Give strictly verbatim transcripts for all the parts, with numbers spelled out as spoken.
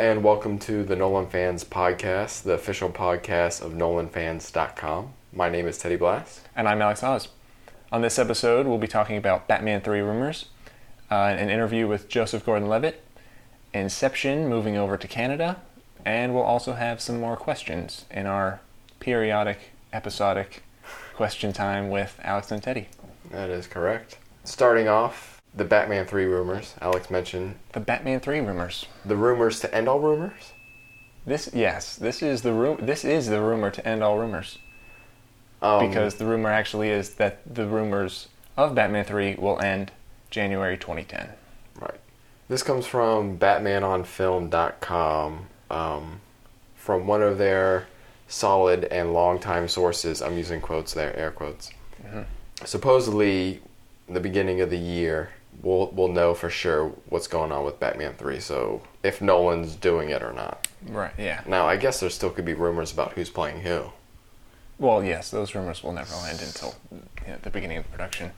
and welcome to the Nolan Fans Podcast, the official podcast of Nolan Fans dot com. My name is Teddy Blast. And I'm Alex Oz. On this episode, we'll be talking about Batman three rumors, uh, an interview with Joseph Gordon-Levitt, Inception moving over to Canada, and we'll also have some more questions in our periodic, episodic question time with Alex and Teddy. That is correct. Starting off, the Batman three rumors. Alex mentioned The Batman three rumors. the rumors to end all rumors. This, yes, this is the ru- This is the rumor to end all rumors. Um, Because the rumor actually is that the rumors of Batman three will end January twenty ten. Right. This comes from Batman on Film dot com, um, from one of their solid and long-time sources. I'm using quotes there, air quotes. Mm-hmm. Supposedly, in the beginning of the year, we'll we'll know for sure what's going on with Batman three. So if Nolan's doing it or not. Right, yeah. Now, I guess there still could be rumors about who's playing who. Well, yes, those rumors will never end until you know, the beginning of the production.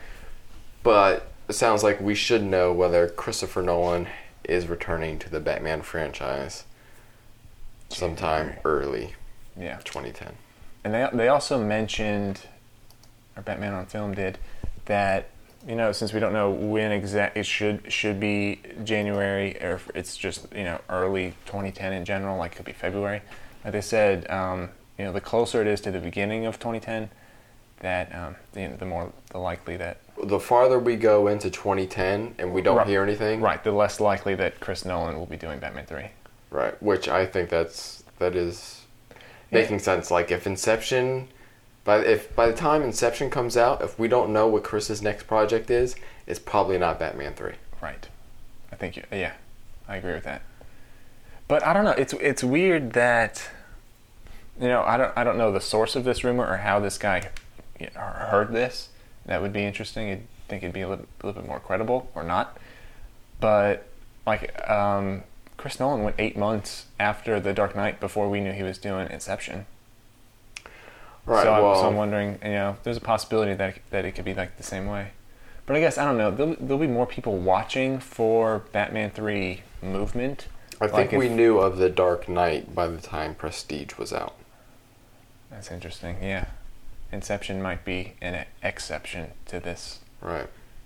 But it sounds like we should know whether Christopher Nolan is returning to the Batman franchise sometime early Yeah. twenty ten. And they they also mentioned, or Batman on Film did, that, you know, since we don't know when exact it should should be January, or if it's just, you know, early twenty ten in general, like it could be February. Like they said, um, you know, the closer it is to the beginning of twenty ten, that um, the, the more the likely that The farther we go into twenty ten and we don't Right. hear anything, right, the less likely that Chris Nolan will be doing Batman three. right? Which I think that's that is Yeah. making sense. Like if Inception, by if by the time Inception comes out, if we don't know what Chris's next project is, it's probably not Batman three. Right. I think you, yeah, I agree with that. But I don't know. It's it's weird that, you know, I don't I don't know the source of this rumor or how this guy you know, heard this. That would be interesting. I think it'd be a little, a little bit more credible or not. But like um, Chris Nolan went eight months after The Dark Knight before we knew he was doing Inception. Right. So, well, I'm, so I'm wondering, you know, there's a possibility that that it could be like the same way. But I guess I don't know. There'll, there'll be more people watching for Batman three movement. I think like we if- knew of The Dark Knight by the time Prestige was out. That's interesting. Yeah, Inception might be an exception to this. Right.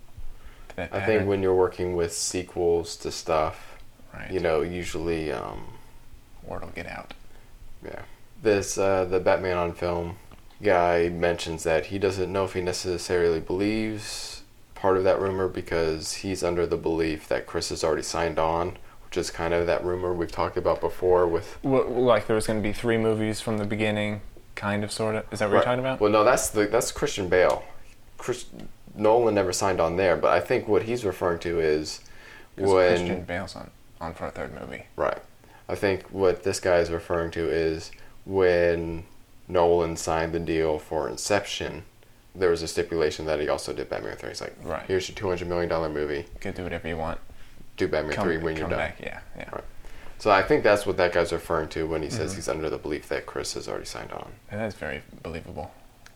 To that I pattern. think when you're working with sequels to stuff, right. you know, usually, um, word will get out. yeah. This uh, the Batman on Film guy mentions that he doesn't know if he necessarily believes part of that rumor because he's under the belief that Chris has already signed on, which is kind of that rumor we've talked about before with... Well, like there was going to be three movies from the beginning, kind of, sort of. Is that what Right. you're talking about? Well, no, that's the that's Christian Bale. Chris Nolan never signed on there, but I think what he's referring to is 'Cause when... Christian Bale's on, on for a third movie. Right. I think what this guy is referring to is when Nolan signed the deal for Inception, there was a stipulation that he also did Batman three. It's like, Right. here's your two hundred million dollars movie. You could do whatever you want. Do Batman Come, three when come you're done. back. Yeah, yeah. Right. So I think that's what that guy's referring to when he says Mhm. he's under the belief that Chris has already signed on. And that's very believable.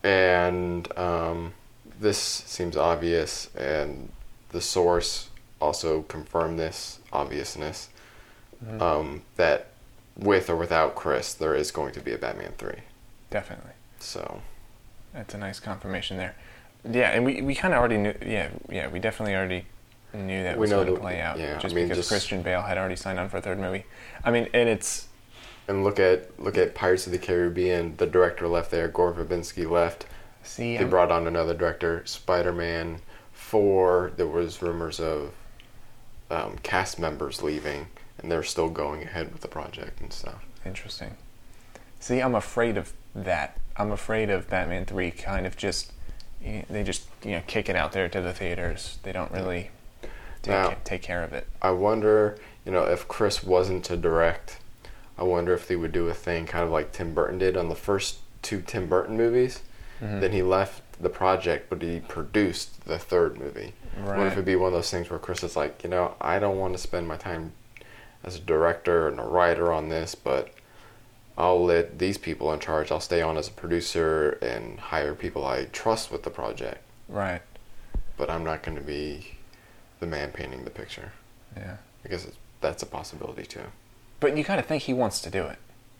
And um, this seems obvious, and the source also confirmed this obviousness, Mhm. um, that with or without Chris, there is going to be a Batman three. Definitely. So, That's a nice confirmation there. Yeah, and we, we kind of already knew. Yeah, yeah, we definitely already knew that We was know going to that- play out. yeah, I just mean, because just- Christian Bale had already signed on for a third movie. I mean, and it's and look at look at Pirates of the Caribbean. The director left there. Gore Verbinski left. see. They I'm- brought on another director. Spider-Man four. There was rumors of um, cast members leaving, and they're still going ahead with the project and stuff. Interesting. See, I'm afraid of that. I'm afraid of Batman three kind of just, you- they just, you know, kick it out there to the theaters. They don't really take, Now- ca- take care of it. I wonder, you know, if Chris wasn't to direct, I wonder if they would do a thing kind of like Tim Burton did on the first two Tim Burton movies. Mhm. Then he left the project, but he produced the third movie. What Right. if it'd be one of those things where Chris is like, you know, I don't want to spend my time as a director and a writer on this, but I'll let these people in charge. I'll stay on as a producer and hire people I trust with the project. Right. But I'm not going to be the man painting the picture. Yeah. I guess it's, that's a possibility too. But you got to think he wants to do it.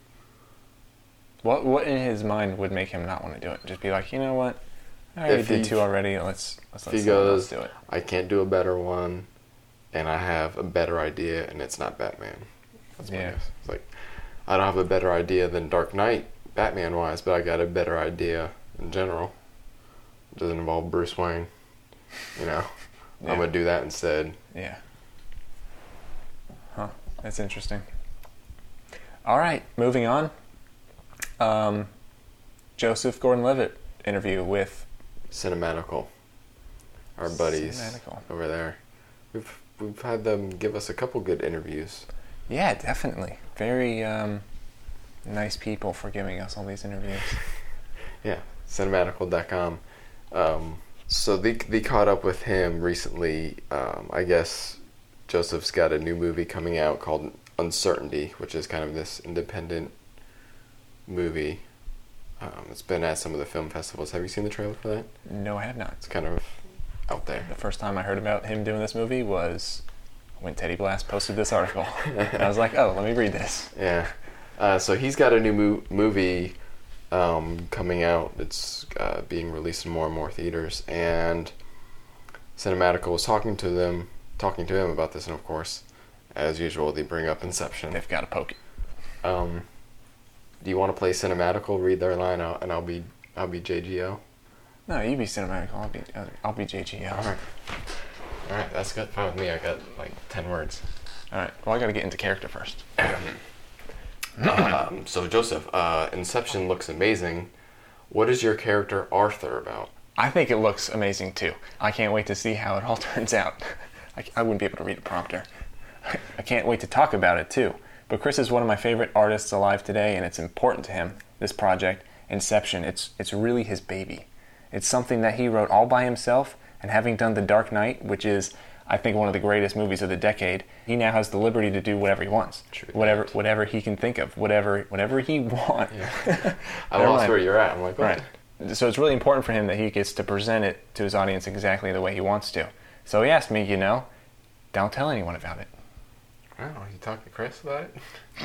What what in his mind would make him not want to do it? Just be like, you know what? I already If did he- two already. Let's let's let He someone else goes, do it. I can't do a better one, and I have a better idea, and it's not Batman. That's my Yeah. guess. It's like, I don't have a better idea than Dark Knight, Batman-wise, but I got a better idea in general. It doesn't involve Bruce Wayne. You know, Yeah. I'm going to do that instead. Yeah. Huh. That's interesting. All right, moving on. Um, Joseph Gordon-Levitt interview with Cinematical. Our buddies Cinematical. over there. We've we've had them give us a couple good interviews. Yeah, definitely. Very um, nice people for giving us all these interviews. Yeah, cinematical dot com. Um, so they they caught up with him recently. Um, I guess Joseph's got a new movie coming out called Uncertainty, which is kind of this independent movie. Um, it's been at some of the film festivals. Have you seen the trailer for that? No, I have not. It's kind of out there. The first time I heard about him doing this movie was when Teddy Blast posted this article. And I was like, oh, let me read this. Yeah. Uh, so he's got a new mo- movie um, coming out. It's uh, being released in more and more theaters. And Cinematical was talking to them, talking to him about this, and of course, as usual, they bring up Inception. They've got to poke it. Um, do you want to play Cinematical? Read their line out, and I'll be I'll be J G O. No, you be Cinematical. I'll be uh, I'll be J G L. All right. All right, that's good. Fine with me. I got like ten words. All right. Well, I got to get into character first. um, so Joseph, uh, Inception looks amazing. What is your character Arthur about? I think it looks amazing too. I can't wait to see how it all turns out. I, I wouldn't be able to read a prompter. I can't wait to talk about it too. But Chris is one of my favorite artists alive today, and it's important to him, this project, Inception. It's it's really his baby. It's something that he wrote all by himself, and having done The Dark Knight, which is, I think, one of the greatest movies of the decade, he now has the liberty to do whatever he wants. True. Whatever whatever he can think of, whatever whatever he wants. Yeah. I Never lost mind. where you're at. I'm like, what? Right. So it's really important for him that he gets to present it to his audience exactly the way he wants to. So he asked me, you know, don't tell anyone about it. Oh, you talking to Chris about it?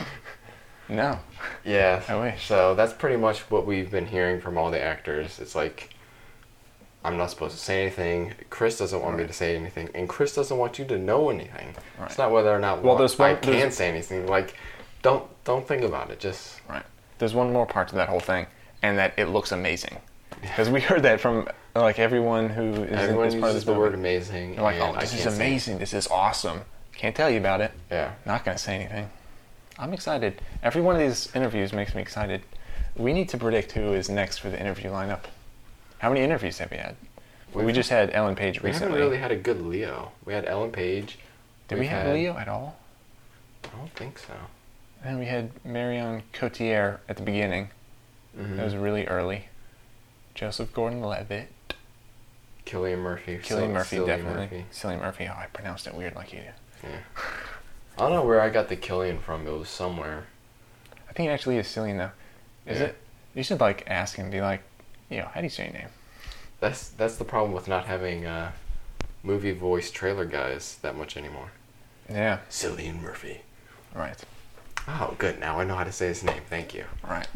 No. Yeah. I wish. So that's pretty much what we've been hearing from all the actors. It's like, I'm not supposed to say anything. Chris doesn't want me Right. to say anything, and Chris doesn't want you to know anything. Right. It's not whether or not Well, wa- there's one- I can there's- say anything. Like, don't don't think about it. Just Right. There's one more part to that whole thing, and that it looks amazing. Because we heard that from like everyone who is, everyone is part of uses this the movie. word amazing. They're like, and oh, I this is can't say amazing. This is awesome. Can't tell you about it. it. Yeah. Not going to say anything. I'm excited. Every one of these interviews makes me excited. We need to predict who is next for the interview lineup. How many interviews have we had? We've- we just had Ellen Page We recently. haven't really had a good Leo. We had Ellen Page. Did we We've have had- Leo at all? I don't think so. And we had Marion Cotillard at the beginning. Mm-hmm. That was really early. Joseph Gordon-Levitt. Killian Murphy. Cillian Sil- Murphy, Cillian definitely. Murphy. Cillian Murphy. Oh, I pronounced it weird like you do. Yeah. I don't know where I got the Killian from. It was somewhere. I think it actually is Cillian, though. Is Yeah. it? You should, like, ask him, be like, you know, how do you say your name? That's that's the problem with not having uh, movie voice trailer guys that much anymore. Yeah. Cillian Murphy. Right. Oh, good. Now I know how to say his name. Thank you. Right.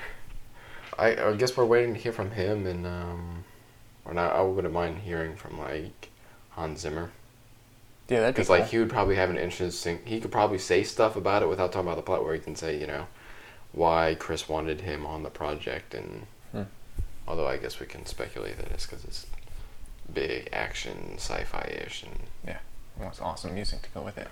I, I guess we're waiting to hear from him, and um, or not. I wouldn't mind hearing from like Hans Zimmer, Yeah, that'd be because cool. like he would probably have an interesting. He could probably say stuff about it without talking about the plot, where he can say, you know, why Chris wanted him on the project, and Hmm. although I guess we can speculate that it's because it's big action, sci-fi-ish, and Yeah. He wants awesome music to go with it.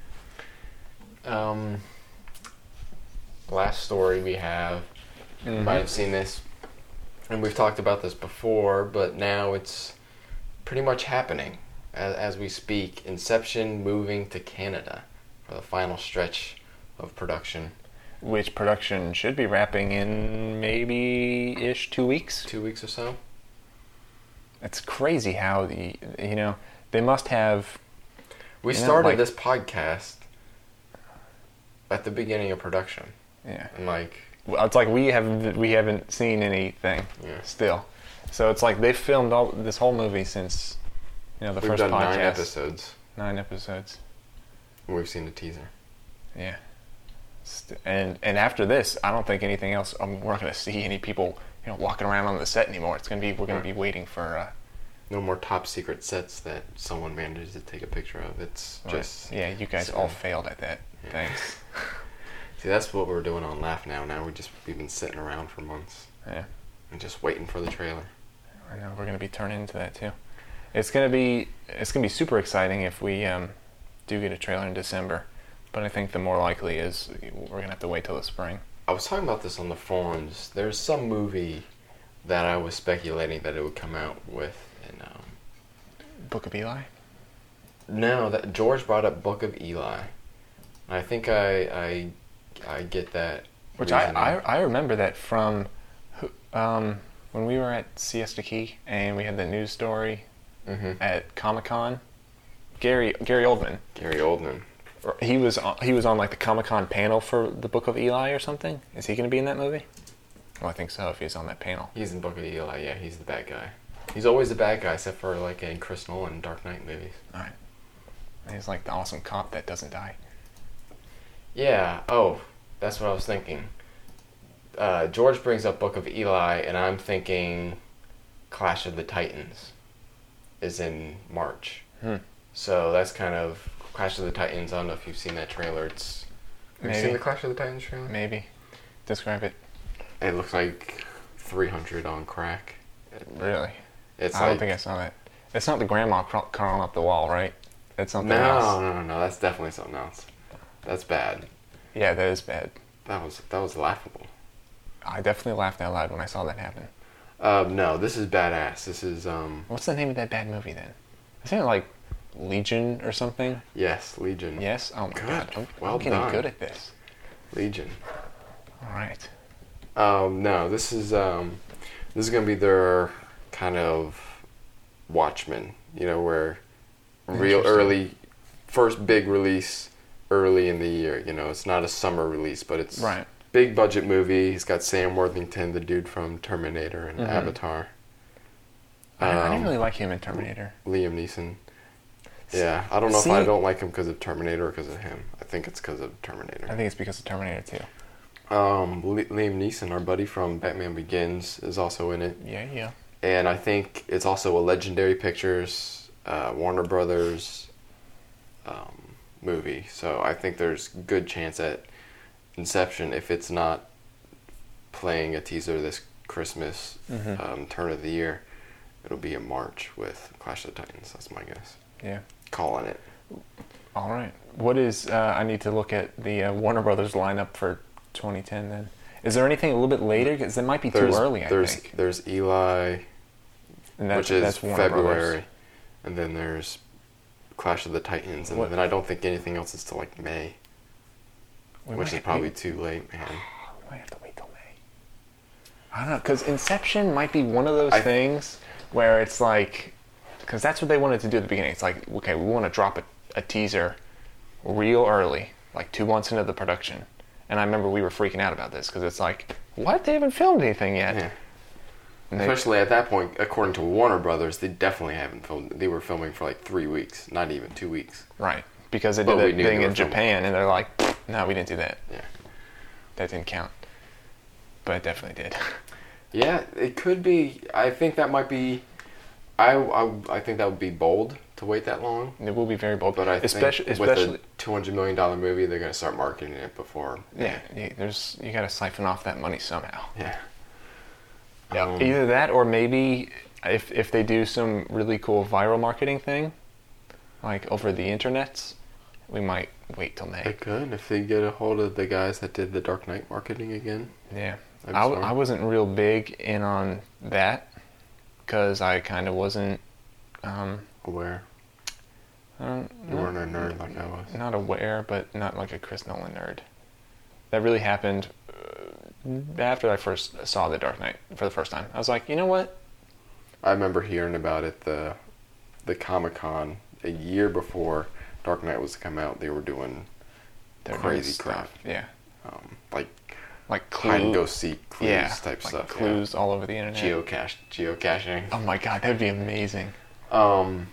Um, last story we have, you Mhm. might have seen this, and we've talked about this before, but now it's pretty much happening as, as we speak. Inception moving to Canada for the final stretch of production. Which production should be wrapping in maybe-ish two weeks. Two weeks or so? It's crazy how the, you know, they must have, We You know, started like- this podcast at the beginning of production, yeah. and like, Well, it's like we haven't we haven't seen anything Yeah. still. So it's like they've filmed all this whole movie since, you know, the we've first done podcast. nine episodes, Nine episodes. and we've seen the teaser. Yeah. next. And and after this, I don't think anything else. I mean, we're not going to see any people, you know, walking around on the set anymore. It's going to be we're going to be waiting for. Uh, no more top secret sets that someone manages to take a picture of. It's just yeah. You guys so, all failed at that. Yeah. Thanks. See, that's what we're doing on Laugh Now. Now we just we've been sitting around for months. Yeah. And just waiting for the trailer. I know we're going to be turning into that too. It's going to be it's going to be super exciting if we um, do get a trailer in December. But I think the more likely is we're going to have to wait till the spring. I was talking about this on the forums. There's some movie that I was speculating that it would come out with. And, um, Book of Eli? No, that George brought up Book of Eli. I think I I, I get that. Which I, I I remember that from um, when we were at Siesta Key and we had the news story mm-hmm. at Comic-Con. Gary Gary Oldman. Gary Oldman. He was on, he was on like the Comic-Con panel for the Book of Eli or something. Is he going to be in that movie? Oh, I think so. If he's on that panel, he's in Book of Eli. Yeah, he's the bad guy. He's always the bad guy, except for like in Chris Nolan Dark Knight movies. All right. He's like the awesome cop that doesn't die. Yeah. Oh, that's what I was thinking. Uh, George brings up Book of Eli, and I'm thinking Clash of the Titans is in March. Hmm. So that's kind of Clash of the Titans. I don't know if you've seen that trailer. It's have Maybe. you seen the Clash of the Titans trailer? Maybe. Describe it. It looks like three hundred on crack. Really? It's I like, don't think I saw that. It's not the grandma craw- crawling up the wall, right? It's something no, else. No, no, no. That's definitely something else. That's bad. Yeah, that is bad. That was that was laughable. I definitely laughed out loud when I saw that happen. Um, no, this is badass. This is um. What's the name of that bad movie then? Isn't it like Legion or something? Yes, Legion. Yes. Oh my Good. god, I'm, Well I'm getting done. good at this. Legion. All right. Um, no, this is um, this is gonna be their kind of Watchmen. You know, where real early, first big release early in the year. You know, it's not a summer release, but it's right. Big budget movie. He's got Sam Worthington, the dude from Terminator and mm-hmm. Avatar. I, Um, I didn't really like him in Terminator. Liam Neeson. Yeah, I don't know See, if I don't like him because of Terminator or because of him. I think it's because of Terminator. I think it's because of Terminator too. Um, Li- Liam Neeson, our buddy from Batman Begins, is also in it. Yeah, yeah. And I think it's also a Legendary Pictures, uh, Warner Brothers um, movie. So I think there's good chance at Inception, if it's not playing a teaser this Christmas, mm-hmm. um, turn of the year, it'll be in March with Clash of the Titans. That's my guess. Yeah. Calling it. All right. What is? Uh, I need to look at the uh, Warner Brothers lineup for twenty ten. Then, is there anything a little bit later? Because it might be there's, too early. I there's, think. There's Eli, And that's, which is that's Warner February, Brothers. and then there's Clash of the Titans, and What? then I don't think anything else is till like May, We which might- is probably we- too late, man. We might have to wait till May. I don't know, because Inception might be one of those I- things where it's like, because that's what they wanted to do at the beginning. It's like, okay, we want to drop a, a teaser real early, like two months into the production. And I remember we were freaking out about this because it's like, what? They haven't filmed anything yet. Yeah. And they- Especially at that point, according to Warner Brothers, they definitely haven't filmed. They were filming for like three weeks, not even two weeks. right, because they did But we that knew thing they were in filming. Japan, and they're like, no, we didn't do that. Yeah. That didn't count. But it definitely did. Yeah, it could be. I think that might be. I, I, I think that would be bold to wait that long. It will be very bold. But I especially, think especially, with a two hundred million dollars movie, they're going to start marketing it before. yeah, yeah, there's you got to siphon off that money somehow. Yeah. Yeah, Um, either that or maybe if if they do some really cool viral marketing thing, like over the internets, we might wait till They May. could if they get a hold of the guys that did the Dark Knight marketing again. Yeah, I'm I, w- sorry. I wasn't real big in on that because I kind of wasn't. Um, Aware. I don't, You weren't a nerd like I was. not aware, but not like a Chris Nolan nerd. That really happened uh, after I first saw The Dark Knight for the first time. I was like, you know what? I remember hearing about it the the Comic Con a year before Dark Knight was to come out. They were doing They're crazy doing crap, stuff. Yeah, um, like like hide and Clue- go seek clues yeah, type like stuff. clues all over the internet. Yeah. Geocache, geocaching. Oh my god, that'd be amazing. Um,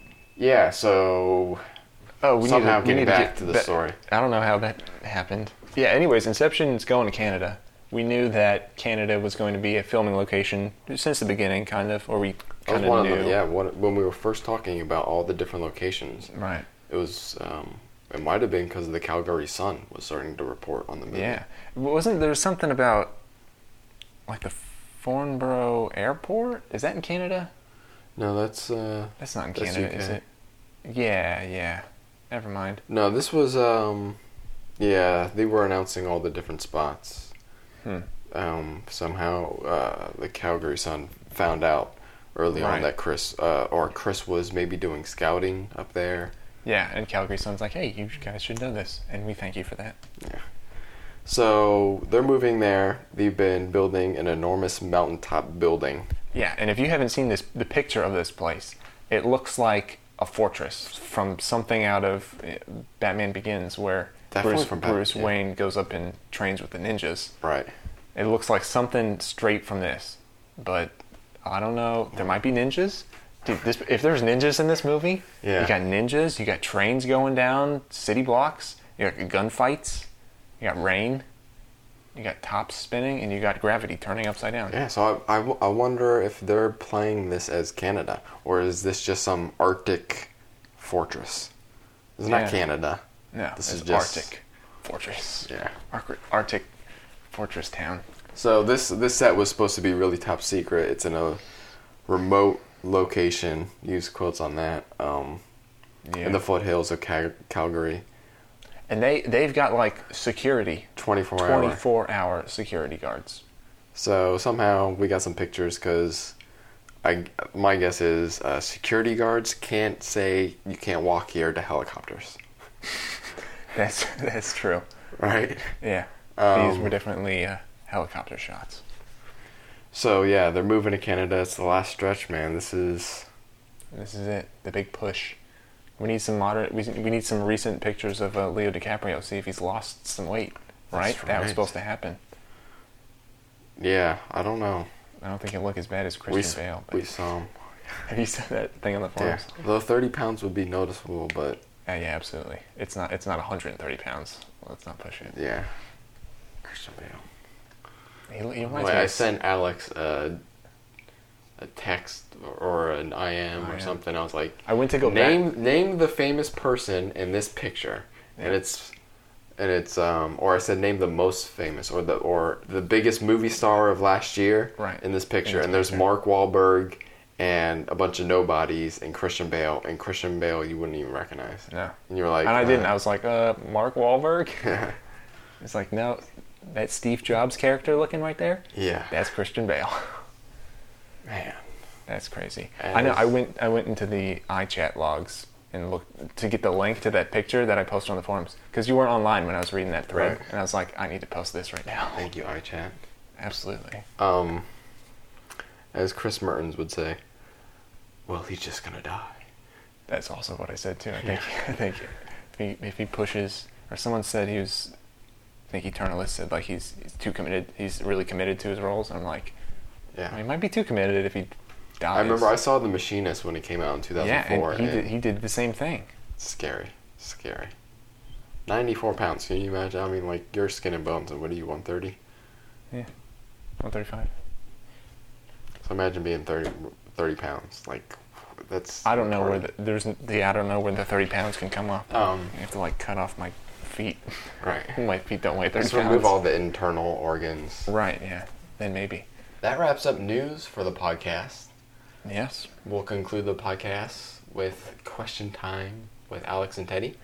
yeah. So Oh, we somehow need to, we getting need back to, to get, the that- story. I don't know how that happened. yeah, anyways, Inception's going to Canada. We knew that Canada was going to be a filming location since the beginning, kind of, or we That was kind one of of knew. them, yeah. One, when we were first talking about all the different locations, Right. it was. Um, it might have been because the Calgary Sun was starting to report on the movie. Yeah. Wasn't there something about, like, the Thornborough Airport? Is that in Canada? No, that's. Uh, That's not in That's Canada, U K. is it? Yeah, yeah. Never mind. no, this was. Um, yeah, they were announcing all the different spots. Hmm. Um, somehow, uh, the Calgary Sun found out early Right. on that Chris, uh, or Chris was maybe doing scouting up there. Yeah, and Calgary Sun's like, hey, you guys should know this, and we thank you for that. Yeah. So they're moving there. They've been building an enormous mountaintop building. Yeah, and if you haven't seen this, the picture of this place, it looks like a fortress from something out of uh, Batman Begins, where Definitely Bruce, from Bat- Bruce yeah. Wayne goes up and trains with the ninjas. Right. It looks like something straight from this, but I don't know. There might be ninjas. Dude, this, if there's ninjas in this movie, Yeah. you got ninjas, you got trains going down city blocks, you got gunfights, you got rain, you got tops spinning, and you got gravity turning upside down. Yeah, so I, I, w- I wonder if they're playing this as Canada, or is this just some Arctic fortress? It's Yeah. not Canada. No, This it's is just- Arctic fortress. Yeah. Arc- Arctic fortress town. So this this set was supposed to be really top secret. It's in a remote location. Use quotes on that. Um, Yeah. in the foothills of Cal- Calgary. And they, they've got like security, twenty-four hour. twenty-four hour security guards. So somehow we got some pictures because I my guess is uh, security guards can't say you can't walk here to helicopters, That's that's true. right? Yeah. Um, These were definitely uh, helicopter shots. So yeah, they're moving to Canada. It's the last stretch, man. This is This is it. The big push. We need some modern. We, we need some recent pictures of uh, Leo DiCaprio. See if he's lost some weight. Right? That's That was right. supposed to happen. yeah. I don't know. I don't think it'll look as bad as We Christian s- Bale. But we saw him. have you said that thing on the Yeah. forums? Though thirty pounds would be noticeable, but Uh, yeah, absolutely. It's not. It's not one hundred thirty pounds. Let's not push it. yeah. Christian Bale. He, he reminds Wait, me I of- sent Alex a, a text or an I M Oh, or yeah. something. I was like, I went to go name back. name the famous person in this picture, and Yeah. it's and it's um or I said name the most famous or the or the biggest movie star of last year Right. in this picture, In this and there's picture. Mark Wahlberg and a bunch of nobodies and Christian Bale, and Christian Bale you wouldn't even recognize, No. and you were like, And I didn't. uh, I was like, uh, Mark Wahlberg. It's like, no, that Steve Jobs character looking right there. yeah, That's Christian Bale. man, That's crazy. And I know. I it's- went. I went into the iChat logs and looked to get the link to that picture that I posted on the forums because you weren't online when I was reading that thread, Right. and I was like, I need to post this right now. thank you, iChat. Absolutely. Um, as Chris Mertens would say, well, he's just gonna die. That's also what I said too. I think. I think if he if he pushes, or someone said he was. I think Eternalist said like he's, he's too committed. He's really committed to his roles. And I'm like, Yeah. well, he might be too committed if he dies. I remember I saw The Machinist when it came out in two thousand Yeah, four. and he did. He did the same thing. Scary, scary. ninety-four pounds. Can you imagine? I mean, like your skin and bones. And what are you, one thirty? Yeah, one thirty-five. So imagine being thirty, thirty pounds. Like that's. I don't know where retarded. the, there's the I don't know where the thirty pounds can come off. Um. You have to like cut off my feet. Right. My feet don't weigh thirty Let's pounds. remove all the internal organs. Right. Yeah. Then maybe. That wraps up news for the podcast. Yes. We'll conclude the podcast with question time with Alex and Teddy.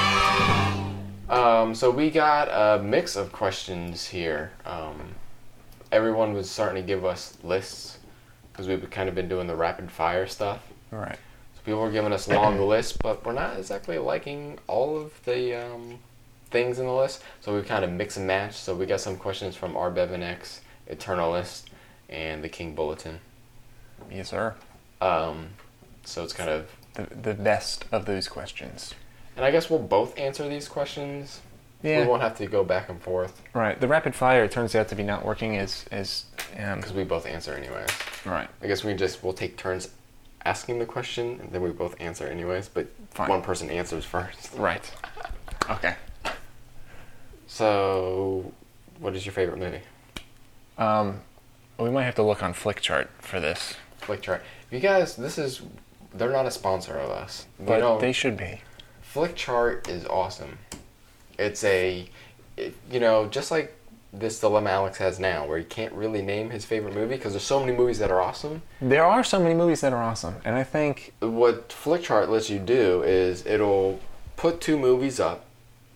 Um, so we got a mix of questions here. Um, everyone was starting to give us lists because we've kind of been doing the rapid fire stuff. All right. So people were giving us long lists, but we're not exactly liking all of the um, things in the list. So we kind of mix and match. So we got some questions from R Bevan X, Eternalist, and the King Bulletin. Yes, sir. Um, so it's kind of, The the best of those questions. and I guess we'll both answer these questions. Yeah. We won't have to go back and forth Right. The rapid fire turns out to be not working as as um. because we both answer anyways. Right. I guess we just we'll take turns asking the question and then we both answer anyways. But Fine. one person answers first. Right. Okay. So, what is your favorite movie? Um, we might have to look on Flickchart for this. Flickchart. You guys, this is, they're not a sponsor of us. We But don't- they should be. Flickchart is awesome. It's a, it, you know, just like this dilemma Alex has now, where he can't really name his favorite movie because there's so many movies that are awesome. There are so many movies that are awesome, and I think What Flickchart lets you do is it'll put two movies up,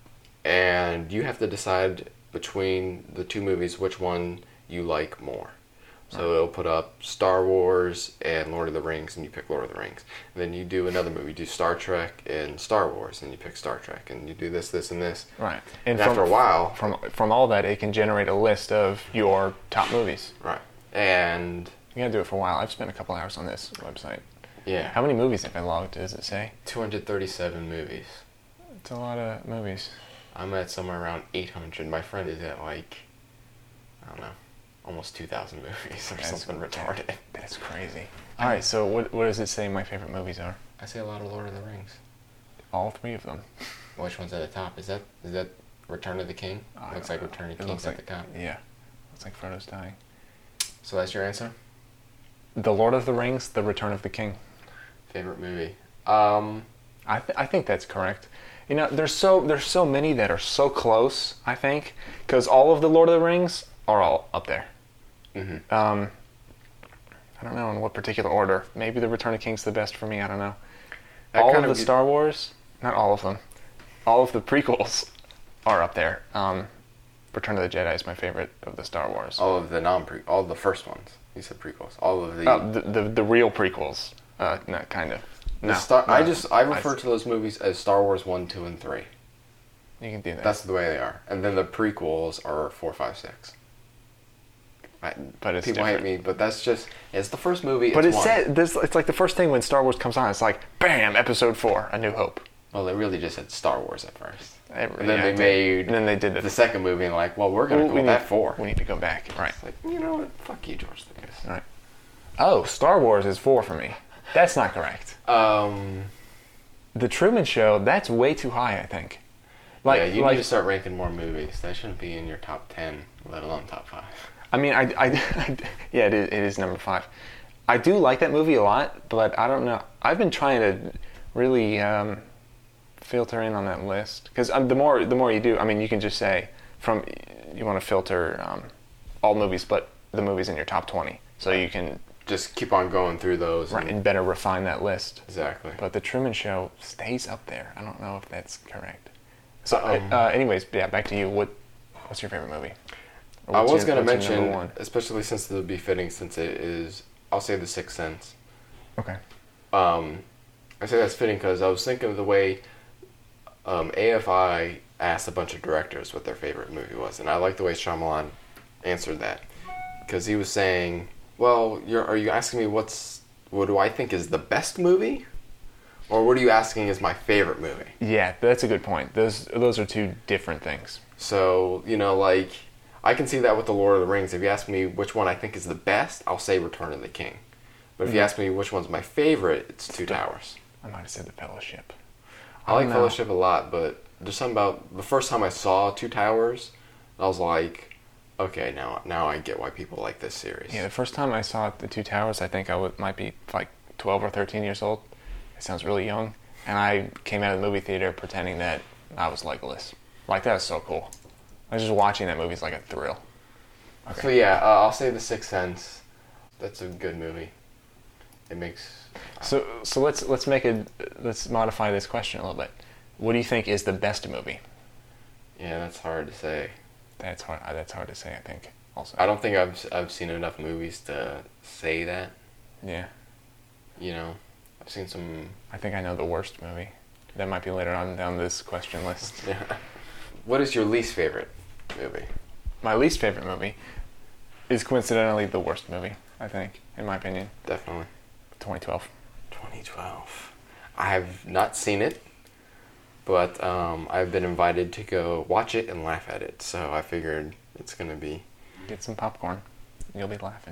and you have to decide between the two movies which one you like more. So Right. it'll put up Star Wars and Lord of the Rings, and you pick Lord of the Rings. And then you do another movie, you do Star Trek and Star Wars, and you pick Star Trek, and you do this, this, and this. right. And, from, after a while, from from all that, it can generate a list of your top movies. right, and You gotta do it for a while. I've spent a couple hours on this website. yeah, How many movies have I logged? Does it say? two hundred thirty-seven movies. It's a lot of movies. I'm at somewhere around eight hundred. My friend is at like, I don't know, almost two thousand movies or That's- something retarded. That's crazy. All right, so what what does it say my favorite movies are? I say a lot of Lord of the Rings. All three of them. Which one's at the top? Is that is that Return of the King? I Looks don't like know. Return of It the looks King's like, at the top. Yeah. Looks like Frodo's dying. So that's your answer? The Lord of the Rings, The Return of the King. Favorite movie? Um, I th- I think that's correct. You know, there's so there's so many that are so close. I think because all of the Lord of the Rings are all up there. mhm. Um, I don't know in what particular order. Maybe The Return of the King's the best for me. I don't know. That all kind of of the get- Star Wars, not all of them. All of the prequels are up there. Um, Return of the Jedi is my favorite of the Star Wars. All of the non-pre, all the first ones. You said prequels. All of the. Uh, the, the the real prequels. Uh, no, kind of. the No, Star, I no. just I refer to those movies as Star Wars one, two, and three. You can do that. That's the way they are. And then the prequels are four, five, six. I, But it's people different. hate me, but that's just it's the first movie. But it's it one. said this. It's like the first thing when Star Wars comes on. It's like, bam, Episode Four, A New Hope. Well, they really just said Star Wars at first, It- and then yeah, they it did. made And then they did the the. second movie, and like, well, we're gonna Well, go we with that need- four. We need to go back. Right. It's like, you know what? Fuck you, George Lucas. Right. Oh, Star Wars is four for me. That's not correct. Um, The Truman Show. That's way too high. I think. Like, yeah, you like need to start ranking more movies. That shouldn't be in your top ten, let alone top five. I mean, I, I, I- yeah, it is, it is number five. I do like that movie a lot, but I don't know. I've been trying to really um, filter in on that list because um, the more the more you do, I mean, you can just say from you want to filter um, all movies, but the movies in your top twenty, so you can Just keep on going through those. right, And, and better refine that list. exactly. But the Truman Show stays up there. I don't know if that's correct. So, Um, uh, anyways, yeah, back to you. What what's your favorite movie? Or I what's was your- going to what's your number mention, one? especially since it would be fitting, since it is, I'll say The Sixth Sense. Okay. Um, I say that's fitting because I was thinking of the way um, A F I asked a bunch of directors what their favorite movie was, and I like the way Shyamalan answered that because he was saying, "Well, you're are you asking me what's what do I think is the best movie, or what are you asking is my favorite movie?" Yeah, that's a good point. Those those are two different things. So you know, like I can see that with the Lord of the Rings. If you ask me which one I think is the best, I'll say Return of the King. But if you Mhm. ask me which one's my favorite, it's Two Towers. I might have said The Fellowship. I like don't know. Fellowship a lot, but there's something about the first time I saw Two Towers, I was like, okay, now now I get why people like this series. Yeah, the first time I saw The Two Towers, I think I would, might be like twelve or thirteen years old. It sounds really young. And I came out of the movie theater pretending that I was Legolas. Like, that was so cool. I was just watching that movie. It's like a thrill. Okay. So yeah, uh, I'll say The Sixth Sense. That's a good movie. It makes So so let's let's make it let's modify this question a little bit. What do you think is the best movie? yeah, that's hard to say. That's hard. uh, That's hard to say. I think. Also. I don't think I've I've seen enough movies to say that. Yeah. You know, I've seen some. I think I know the worst movie. That might be later on down this question list. Yeah. What is your least favorite movie? My least favorite movie is coincidentally the worst movie. I think, in my opinion, Definitely. twenty twelve. twenty twelve. I have not seen it, but um, I've been invited to go watch it and laugh at it. So I figured it's gonna be. Get some popcorn. You'll be laughing.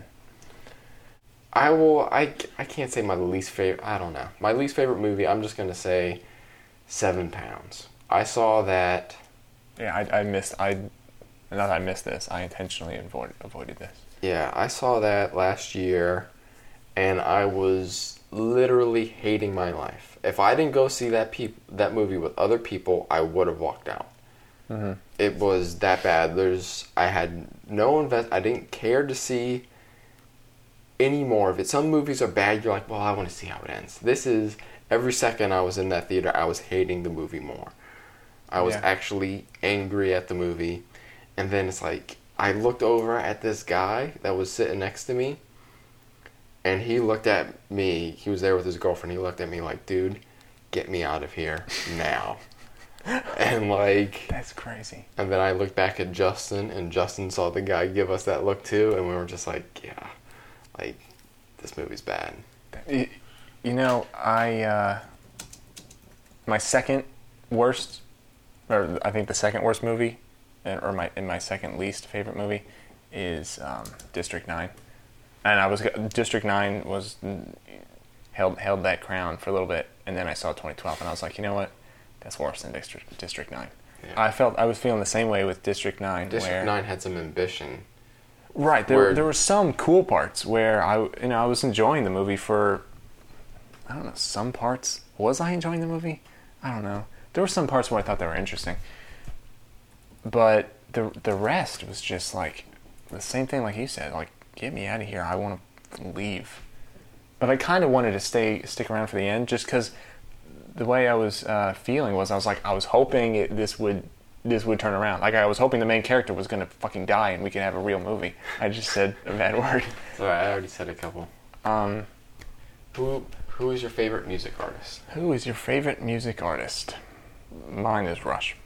I will. I, I can't say my least favorite. I don't know. My least favorite movie. I'm just gonna say Seven Pounds. I saw that Yeah, I, I missed. I not that I missed this. I intentionally avoid, avoided this. Yeah, I saw that last year, and I was literally hating my life. If I didn't go see that peop- that movie with other people, I would have walked out. Mm-hmm. It was that bad. There's, I had no invest. I didn't care to see any more of it. Some movies are bad. You're like, well, I want to see how it ends. This is every second I was in that theater, I was hating the movie more. I was Yeah. actually angry at the movie, and then it's like I looked over at this guy that was sitting next to me, and he looked at me. He was there with his girlfriend. He looked at me like, dude, get me out of here now. And like, That's crazy. and then I looked back at Justin, and Justin saw the guy give us that look too, and we were just like, yeah, like, this movie's bad. You, you know, I uh, my second worst, or I think the second worst movie, or my in my second least favorite movie, is um, District Nine, and I was District Nine was held held that crown for a little bit, and then I saw twenty twelve, and I was like, you know what, that's worse than District District Nine. Yeah. I felt I was feeling the same way with District Nine. District where, nine had some ambition. Right, there where- there were some cool parts where I you know I was enjoying the movie for, I don't know, some parts. Was I enjoying the movie? I don't know. There were some parts where I thought they were interesting, but the the rest was just like the same thing, like you said. Like, get me out of here. I want to leave. But I kind of wanted to stay stick around for the end, just because the way I was uh, feeling was I was like I was hoping it, this would this would turn around. Like, I was hoping the main character was gonna fucking die and we could have a real movie. I just said a bad word. Sorry, I already said a couple. Um, Who Who is your favorite music artist? who is your favorite music artist? Mine is Rush.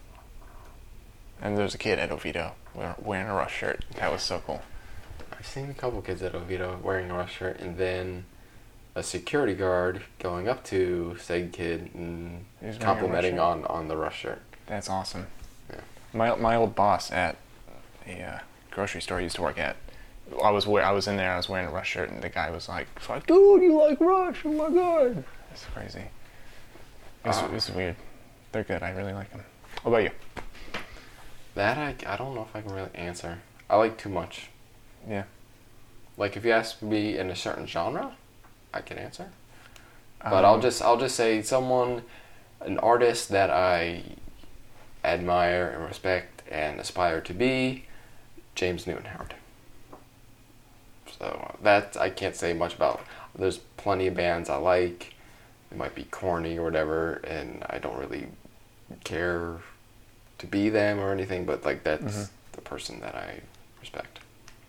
And there's a kid at Oviedo wearing a Rush shirt. That was so cool. I've seen a couple kids at Oviedo wearing a Rush shirt, and then a security guard going up to said kid and He's wearing a complimenting Rush on, on the Rush shirt. That's awesome. Yeah. My my old boss at a uh, grocery store I used to work at, I was wear, I was in there. I was wearing a Rush shirt, and the guy was like, was like "Dude, you like Rush? Oh my god!" It's crazy. It's Um, it's weird. They're good. I really like them. What about you? That I, I don't know if I can really answer. I like too much. Yeah. Like, if you ask me in a certain genre, I can answer. But I'll Um, just I'll just say someone, an artist that I admire and respect and aspire to be, James Newton Howard. So that I can't say much about. There's plenty of bands I like. They might be corny or whatever, and I don't really care to be them or anything. But like, that's Mhm. the person that I respect.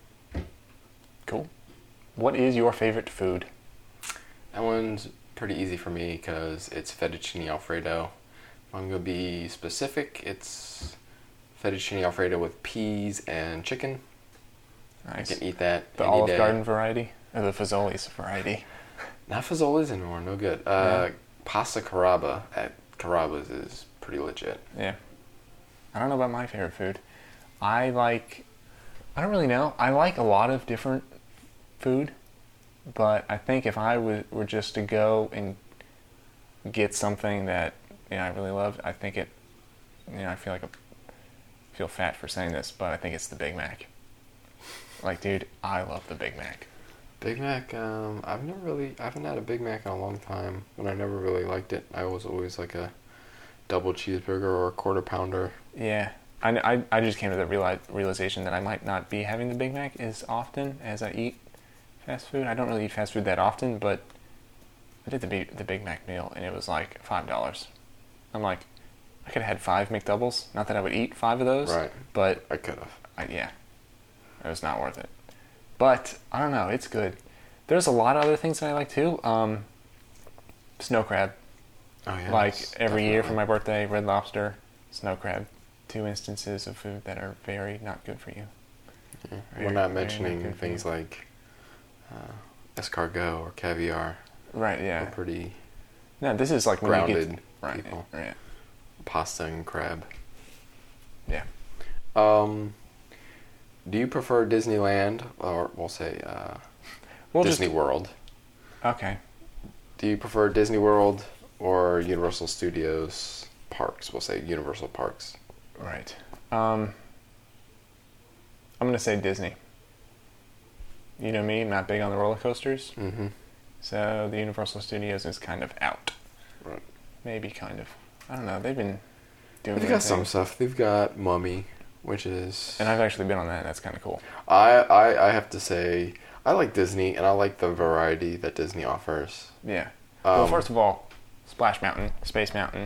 Cool. What is your favorite food? That one's pretty easy for me because it's fettuccine alfredo. If I'm gonna be specific, it's fettuccine alfredo with peas and chicken. Nice. I can eat that The any Olive day. Garden variety or the Fazoli's variety? Not Fazoli's anymore, no good. Uh, Pasta Carrabba at Carrabba's is pretty legit. Yeah. I don't know about my favorite food. I like, I don't really know. I like a lot of different food, but I think if I w- were just to go and get something that, you know, I really loved, I think it, you know, I feel like I feel fat for saying this, but I think it's the Big Mac. Like, dude, I love the Big Mac. Big Mac, um, I've never really, I haven't had a Big Mac in a long time, and I never really liked it. I was always like a double cheeseburger or a quarter pounder. Yeah. I, I, I just came to the reali- realization that I might not be having the Big Mac as often as I eat fast food. I don't really eat fast food that often, but I did the Big, the Big Mac meal, and it was like five dollars. I'm like, I could have had five McDoubles. Not that I would eat five of those, Right. but I could have. I, yeah, it was not worth it. But I don't know, it's good. There's a lot of other things that I like too. Um, snow crab. Oh yeah. Like that's every year for definitely- my birthday, Red Lobster, snow crab. Two instances of food that are very not good for you. Yeah. Very, We're not very mentioning not good for things you. like uh, escargot or caviar. Right, We're yeah. pretty No, this is like when you grounded get, right, people. right. Pasta and crab. Yeah. Um, do you prefer Disneyland, or we'll say uh, We'll Disney just, World? okay. Do you prefer Disney World or Universal Studios parks? We'll say Universal Parks. Right. Um, I'm gonna say Disney. You know me, I'm not big on the roller coasters. Mm-hmm. So the Universal Studios is kind of out. Right. Maybe kind of. I don't know. They've been doing. They've got some stuff. They've got Mummy, which is. And I've actually been on that. And that's kind of cool. I, I I have to say I like Disney, and I like the variety that Disney offers. Yeah. Um, well, first of all, Splash Mountain, Space Mountain,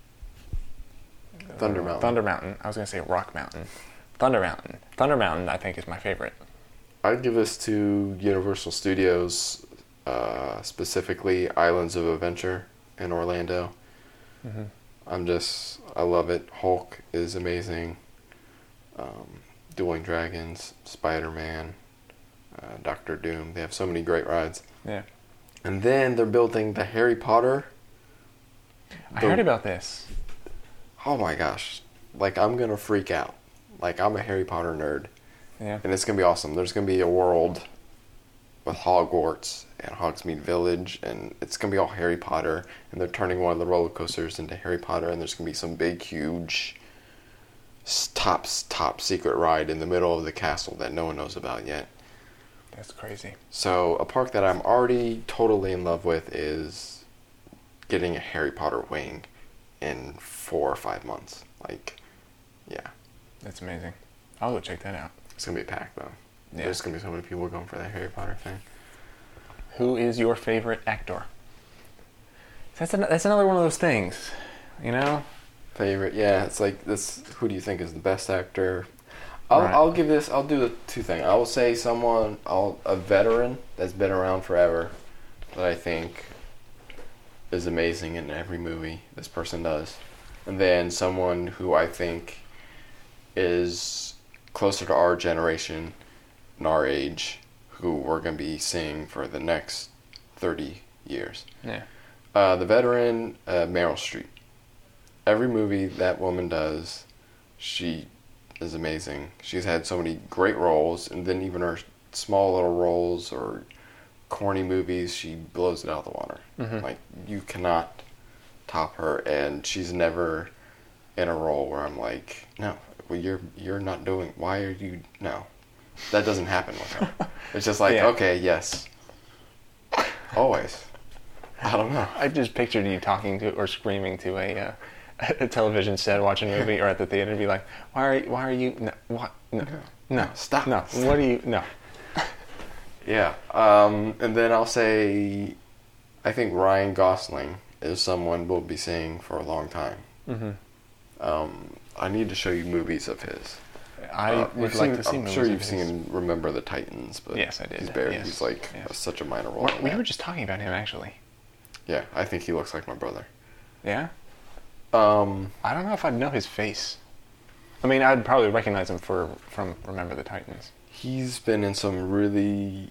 Thunder uh, Mountain. Thunder Mountain. I was gonna say Rock Mountain. Thunder Mountain. Thunder Mountain, I think, is my favorite. I'd give this to Universal Studios, uh, specifically Islands of Adventure in Orlando. Mm-hmm. I'm just, I love it. Hulk is amazing. Um, Dueling Dragons, Spider-Man, uh, Doctor Doom. They have so many great rides. Yeah. And then they're building the Harry Potter. I The- heard about this. Oh my gosh. Like, I'm going to freak out. Like, I'm a Harry Potter nerd. Yeah. And it's going to be awesome. There's going to be a world with Hogwarts and Hogsmeade Village, and it's going to be all Harry Potter, and they're turning one of the roller coasters into Harry Potter, and there's going to be some big, huge, s- top, top secret ride in the middle of the castle that no one knows about yet. That's crazy. So, a park that I'm already totally in love with is getting a Harry Potter wing in four or five months. Like, yeah. That's amazing. I'll go check that out. It's going to be packed, though. Yeah. There's going to be so many people going for that Harry Potter thing. Who is your favorite actor? That's an, that's another one of those things, you know. Favorite, yeah. It's like this. Who do you think is the best actor? I'll Right. I'll give this. I'll do the two thing. I will say someone. I'll a veteran that's been around forever that I think is amazing in every movie this person does, and then someone who I think is closer to our generation and our age, who we're gonna be seeing for the next thirty years. Yeah. Uh, the veteran, uh, Meryl Streep. Every movie that woman does, she is amazing. She's had so many great roles, and then even her small little roles or corny movies, she blows it out of the water. Mhm. Like, you cannot top her, and she's never in a role where I'm like, no, well, you're you're not doing. Why are you? No, that doesn't happen with her. It's just like, Yeah. okay, yes, always. I don't know. I just pictured you talking to or screaming to a uh, a television set, watching a movie, or at the theater, and be like, "Why are why are you? No, what? No, no, Stop. No, what are you? No." Yeah, um, and then I'll say, I think Ryan Gosling is someone we'll be seeing for a long time. Mm-hmm. Um, I need to show you movies of his. I Uh, would you've like seen- to see. I'm movies sure of you've his. seen Remember the Titans, but Yes, I did. He's barely. Yes. He's like Yes. a, such a minor role. Well, in we that. were just talking about him actually. Yeah, I think he looks like my brother. Yeah. Um, I don't know if I'd know his face. I mean, I'd probably recognize him for from Remember the Titans. he's been in some really.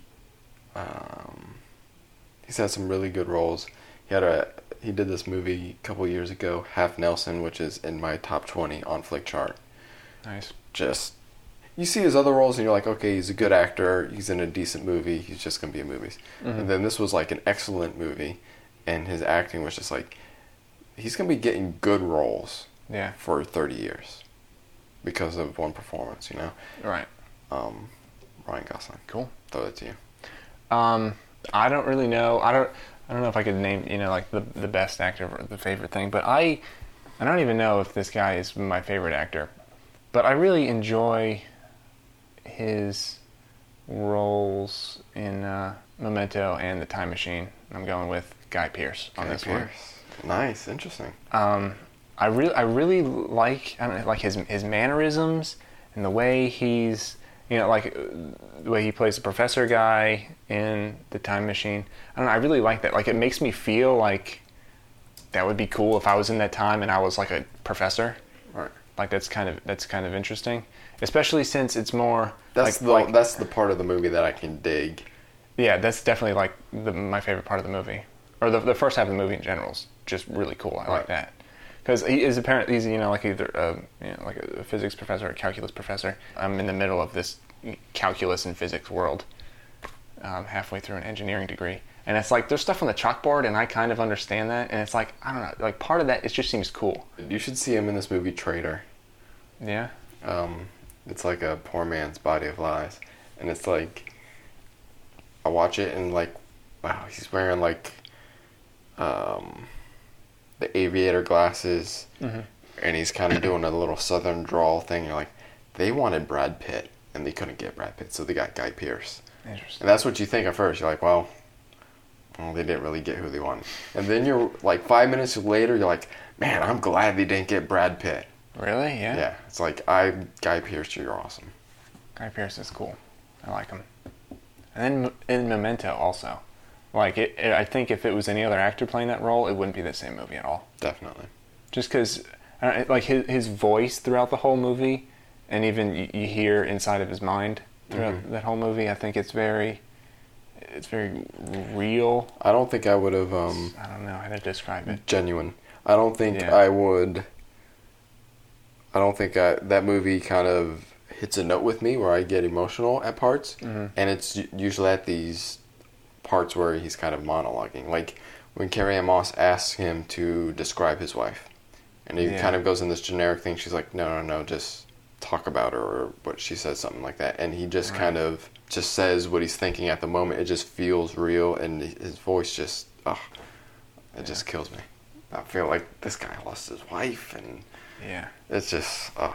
Um, he's had some really good roles. He had a. He did this movie a couple years ago, Half Nelson, which is in my top twenty on Flickchart. Nice. Just you see his other roles and you're like, okay, he's a good actor, he's in a decent movie, he's just gonna be in movies. Mhm. And then this was like an excellent movie, and his acting was just like, he's gonna be getting good roles Yeah. for thirty years because of one performance, you know. Right. Um, Ryan Gosling. Cool. Throw it to you. Um, I don't really know. I don't. I don't know if I could name, you know, like the the best actor or the favorite thing. But I, I don't even know if this guy is my favorite actor. But I really enjoy his roles in uh, Memento and The Time Machine. I'm going with Guy Pearce on Guy this one. Pearce. Nice, interesting. Um, I really, I really like, I don't know, like his his mannerisms and the way he's, you know, like uh, the way he plays the professor guy in The Time Machine. I don't know. I really like that. Like, it makes me feel like that would be cool if I was in that time and I was like a professor. Right. Like, that's kind of that's kind of interesting, especially since it's more. That's like, the like, that's the part of the movie that I can dig. yeah, that's definitely like the, my favorite part of the movie, or the the first half of the movie in general is just really cool. I like Right. that because he is apparently he's you know like either uh, you know like a physics professor or a calculus professor. I'm in the middle of this calculus and physics world, um, halfway through an engineering degree, and it's like there's stuff on the chalkboard, and I kind of understand that, and it's like I don't know, like part of that it just seems cool. You should see him in this movie Traitor. Yeah. Um, it's like a poor man's Body of Lies, and it's like I watch it and like, wow, he's wearing like um, the aviator glasses, mm-hmm. and he's kind of doing a little southern drawl thing. You're like, they wanted Brad Pitt, and they couldn't get Brad Pitt, so they got Guy Pearce. Interesting. And that's what you think at first. You're like, well, well, they didn't really get who they wanted. And then you're like five minutes later, you're like, man, I'm glad they didn't get Brad Pitt. Really? Yeah. Yeah. It's like, I Guy Pearce, you're awesome. Guy Pearce is cool. I like him. And then in Memento also, like it, it, I think if it was any other actor playing that role, it wouldn't be the same movie at all. Definitely. Just because, like his his voice throughout the whole movie, and even you, you hear inside of his mind throughout mm-hmm. that whole movie, I think it's very. It's very real. I don't think I would have... Um, I don't know how to describe it. Genuine. I don't think yeah. I would... I don't think I, that movie kind of hits a note with me where I get emotional at parts. Mm-hmm. And it's usually at these parts where he's kind of monologuing. Like when Carrie-Anne Moss asks him to describe his wife. And he yeah. kind of goes in this generic thing. She's like, no, no, no, just talk about her. Or what she says, something like that. And he just right. kind of... just says what he's thinking at the moment. It just feels real, and his voice just, oh, it yeah. just kills me. I feel like this guy lost his wife, and yeah, it's just, oh.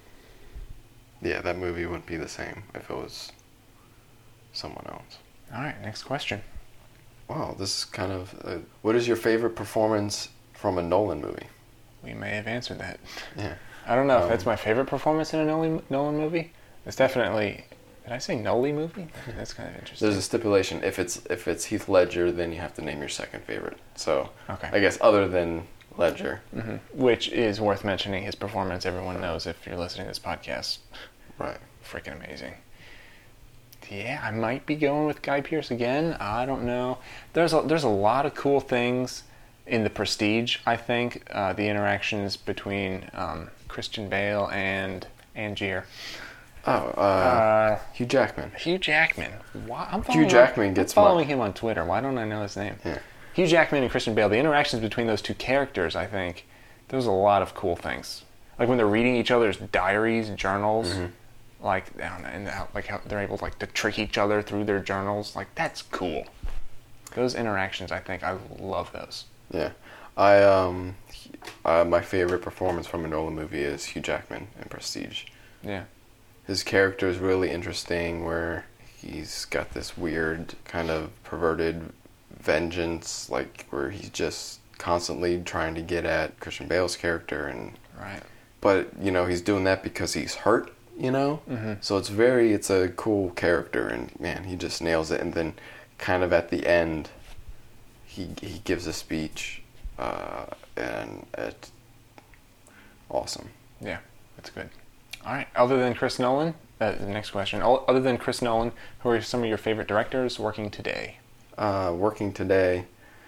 Yeah, that movie wouldn't be the same if it was someone else. All right, next question. Wow, this is kind of, uh, what is your favorite performance from a Nolan movie? We may have answered that. Yeah. I don't know um, if that's my favorite performance in a Nolan, Nolan movie. It's definitely... Did I say Noli movie? That's kind of interesting. There's a stipulation. If it's if it's Heath Ledger, then you have to name your second favorite. So okay. I guess other than Ledger. Mm-hmm. Which is worth mentioning. His performance, everyone knows if you're listening to this podcast. Right. Freaking amazing. Yeah, I might be going with Guy Pearce again. I don't know. There's a, there's a lot of cool things in The Prestige, I think. Uh, the interactions between um, Christian Bale and Angier. Oh, uh, uh, Hugh Jackman. Hugh Jackman. Why, I'm Hugh Jackman on, gets I'm following my... him on Twitter. Why don't I know his name? Yeah. Hugh Jackman and Christian Bale. The interactions between those two characters, I think, there's a lot of cool things. Like when they're reading each other's diaries, journals, mm-hmm. like I don't know, and how, like how they're able like to trick each other through their journals. Like that's cool. Those interactions, I think, I love those. Yeah, I um, uh, my favorite performance from a Nolan movie is Hugh Jackman in Prestige. Yeah. His character is really interesting where he's got this weird kind of perverted vengeance, like where he's just constantly trying to get at Christian Bale's character. And right. But, you know, he's doing that because he's hurt, you know? Mm-hmm. So it's very, it's a cool character, and man, he just nails it. And then kind of at the end, he he gives a speech, uh, and it's awesome. Yeah, that's good. All right. Other than Chris Nolan, uh, the next question. Other than Chris Nolan, who are some of your favorite directors working today? Uh, working today,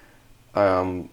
um,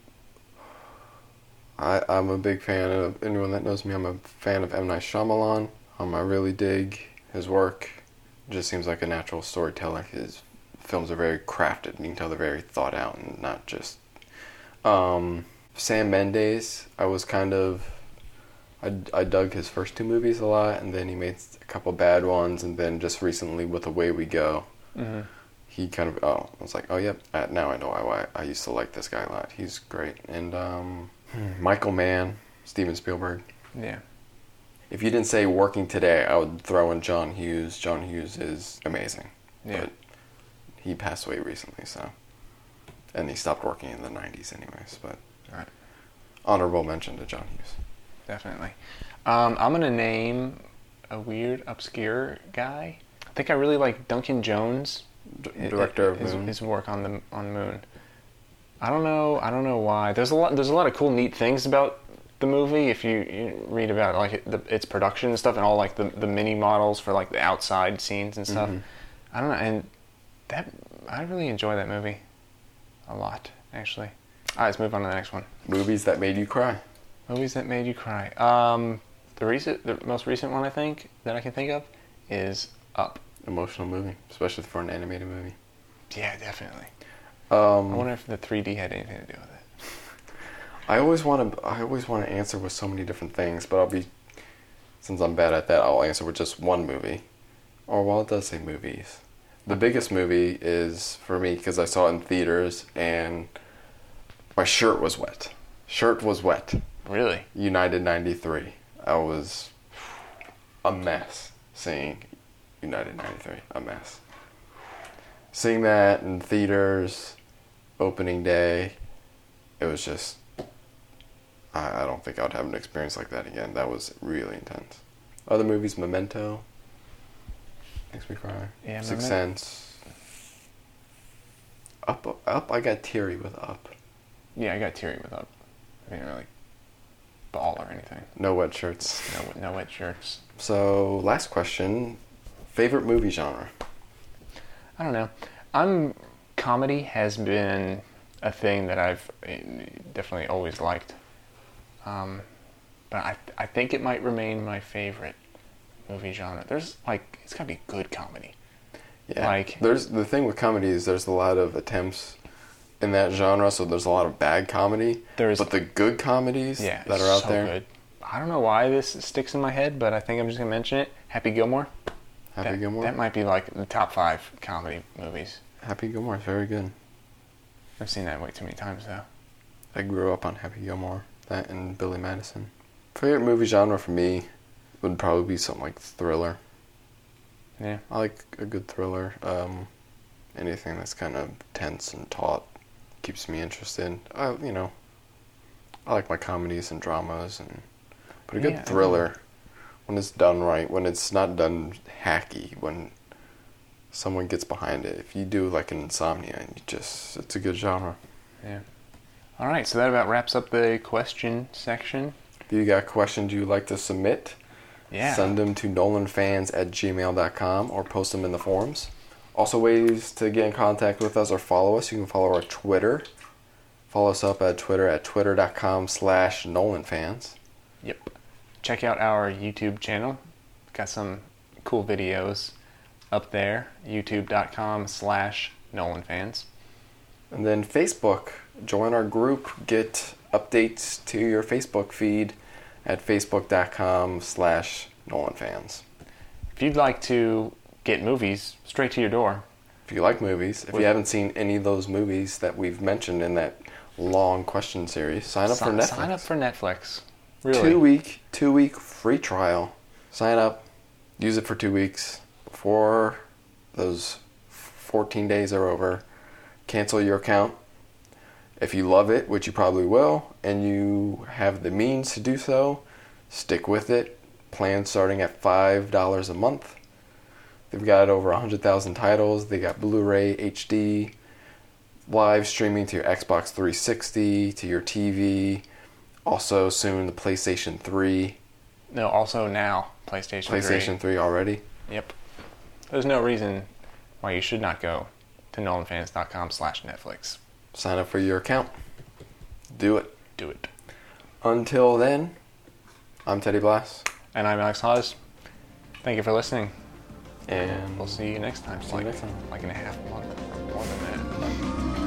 I, I'm a big fan of, anyone that knows me, I'm a fan of M. Night Shyamalan. Um, I really dig his work. It just seems like a natural storyteller. His films are very crafted, and you can tell they're very thought out and not just... Um, Sam Mendes, I was kind of... I, I dug his first two movies a lot, and then he made a couple bad ones, and then just recently with Away We Go, mm-hmm. he kind of, oh, I was like, oh, yep, uh, now I know why, why I used to like this guy a lot. He's great. And um, Michael Mann, Steven Spielberg. Yeah. If you didn't say working today, I would throw in John Hughes. John Hughes is amazing. Yeah. But he passed away recently, so. And he stopped working in the nineties anyways, but. All right. Honorable mention to John Hughes. Definitely. Um, I'm going to name a weird, obscure guy. I think I really like Duncan Jones. D- director of his, Moon. His work on the on Moon. I don't know. I don't know why. There's a lot. There's a lot of cool, neat things about the movie. If you, you read about like it, the, its production and stuff, and all like the, the mini models for like the outside scenes and stuff. Mm-hmm. I don't know. And that I really enjoy that movie a lot, actually. All right, let's move on to the next one. Movies that made you cry. Movies that made you cry. Um, the recent, the most recent one I think that I can think of is Up. Emotional movie, especially for an animated movie. Yeah, definitely. Um, I wonder if the three D had anything to do with it. I always want to. I always want to answer with so many different things, but I'll be since I'm bad at that, I'll answer with just one movie. Or, well, it does say movies. The biggest movie is, for me, because I saw it in theaters, and my shirt was wet. Shirt was wet. Really? United ninety-three. I was a mess seeing United ninety-three. A mess. Seeing that in theaters, opening day, it was just... I, I don't think I'd have an experience like that again. That was really intense. Other movies, Memento. Makes me cry. Yeah, Sixth Memento. Sense. Up, up. I got teary with Up. Yeah, I got teary with Up. I didn't really bawl or anything. No wet shirts. No, no wet shirts. So, last question. Favorite movie genre? I don't know. I'm comedy has been a thing that I've definitely always liked. Um, but I I think it might remain my favorite movie genre. There's like it's gotta be good comedy. Yeah. Like there's the thing with comedy is there's a lot of attempts in that genre, so there's a lot of bad comedy. There's but the good comedies yeah, that are out so there. Good. I don't know why this sticks in my head, but I think I'm just gonna mention it. Happy Gilmore. Happy that, Gilmore. That might be like the top five comedy movies. Happy Gilmore is very good. I've seen that way too many times though. I grew up on Happy Gilmore. That and Billy Madison. Favorite movie genre for me would probably be something like thriller. Yeah. I like a good thriller. Um, anything that's kind of tense and taut keeps me interested. I, you know, I like my comedies and dramas, and but a good Yeah, thriller when it's done right, when it's not done hacky, when someone gets behind it. If you do like an Insomnia, and you just it's a good genre. Yeah. All right, so that about wraps up the question section. If you got questions you'd like to submit, Yeah. send them to nolanfans at gmail dot com or post them in the forums. Also, ways to get in contact with us or follow us. You can follow our Twitter. Follow us up at Twitter at twitter dot com slash nolanfans. Yep. Check out our YouTube channel. Got some cool videos up there. youtube dot com slash nolanfans. And then Facebook. Join our group. Get updates to your Facebook feed at facebook dot com slash nolanfans. If you'd like to get movies straight to your door. If you like movies, if With- you haven't seen any of those movies that we've mentioned in that long question series, sign up si- for Netflix. Sign up for Netflix. Really. Two week, two week free trial. Sign up, use it for two weeks. Before those fourteen days are over, cancel your account. If you love it, which you probably will, and you have the means to do so, stick with it. Plan starting at five dollars a month. They've got over one hundred thousand titles. They got Blu-ray, H D, live streaming to your Xbox three sixty, to your T V. Also soon the PlayStation three. No, also now, PlayStation, PlayStation three already. three. Yep. There's no reason why you should not go to nolanfans dot com slash Netflix. Sign up for your account. Do it. Do it. Until then, I'm Teddy Blass. And I'm Alex Hawes. Thank you for listening. And We'll see you next time. See you like, next time. Like in a half month or more than that.